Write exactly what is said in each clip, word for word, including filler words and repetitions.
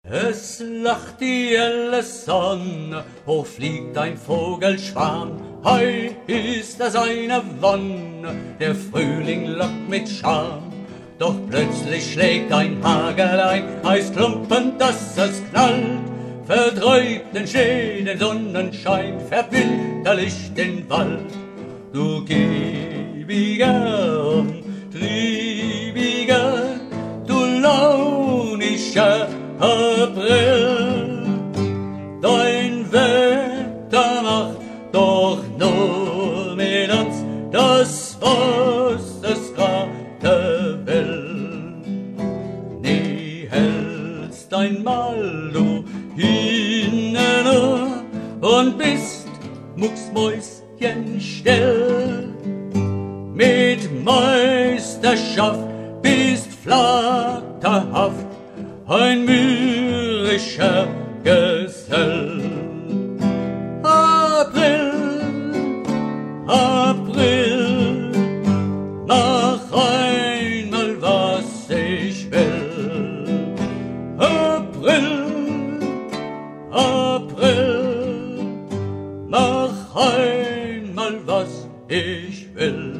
Es lacht die helle Sonne, hoch fliegt ein Vogelschwarm. Heu ist es eine Wonne, der Frühling lockt mit Charme. Doch plötzlich schlägt ein Hagelein, heiß Klumpen, dass es knallt, verdreht den Schnee, den Sonnenschein, verwinterlicht den Wald. Du giebiger und triebiger, du launischer April, dein Wetter macht doch nur mit uns das, was es gerade will. Nie hältst einmal du inne und bist mucksmäuschen still. Mit Meisterschaft bist flatterhaft ein mürrischer Gesell. April, April, mach einmal, was ich will. April, April, mach einmal, was ich will.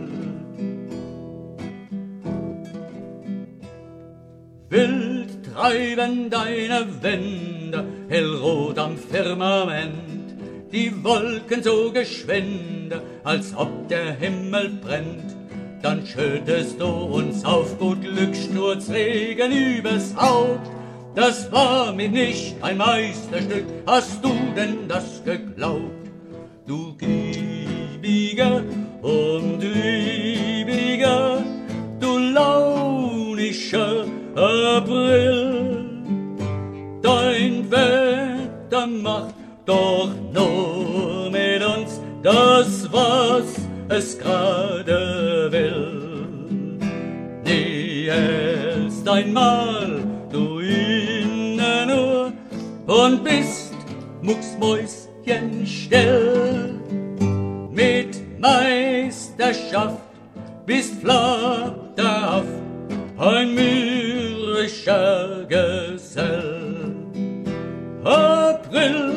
Wild treiben deine Wände, hellrot am Firmament, die Wolken so geschwinde, als ob der Himmel brennt. Dann schüttest du uns auf gut Glück Sturzregen übers Haupt. Das war mir nicht ein Meisterstück, hast du denn das geglaubt? Du giebiger und liebiger, du launischer April, dein Wetter macht doch nur mit uns das, was es gerade will. Nie hältst einmal du inne nur und bist mucksmäuschen still. Mit Meisterschaft bist flatterhaft ein mürrischer Gesell. April,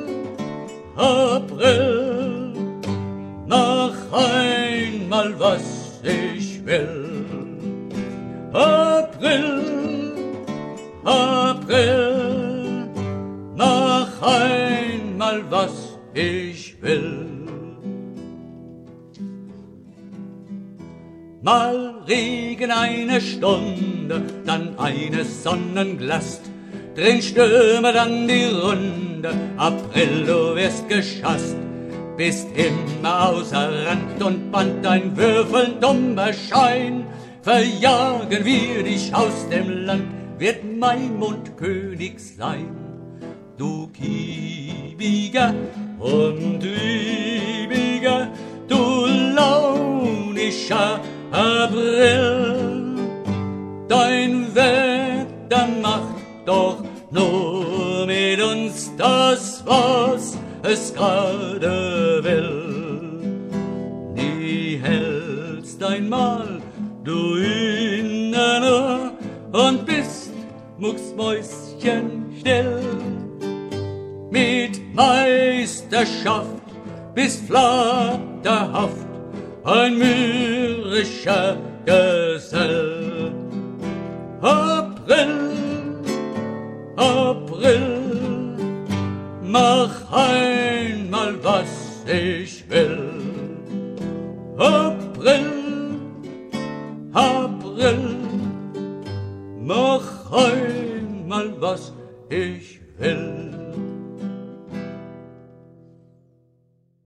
April, mach einmal, was ich will. April, April, mach einmal, was ich will. Mal Regen eine Stunde, dann eine Sonnenglast, drin stürme dann die Runde, April, du wirst geschasst, bist immer außer Rand und Band, ein würfelnd dummer Schein, verjagen wir dich aus dem Land, wird Maimund König sein. Du giebiger und liebiger, du launischer April, dein Wetter macht doch nur mit uns das, was es gerade will. Nie hältst einmal du inne und bist mucksmäuschen still. Mit Meisterschaft bist flatterhaft ein mürrischer Gesell. April, April, mach einmal, was ich will. April, April, mach einmal, was ich will.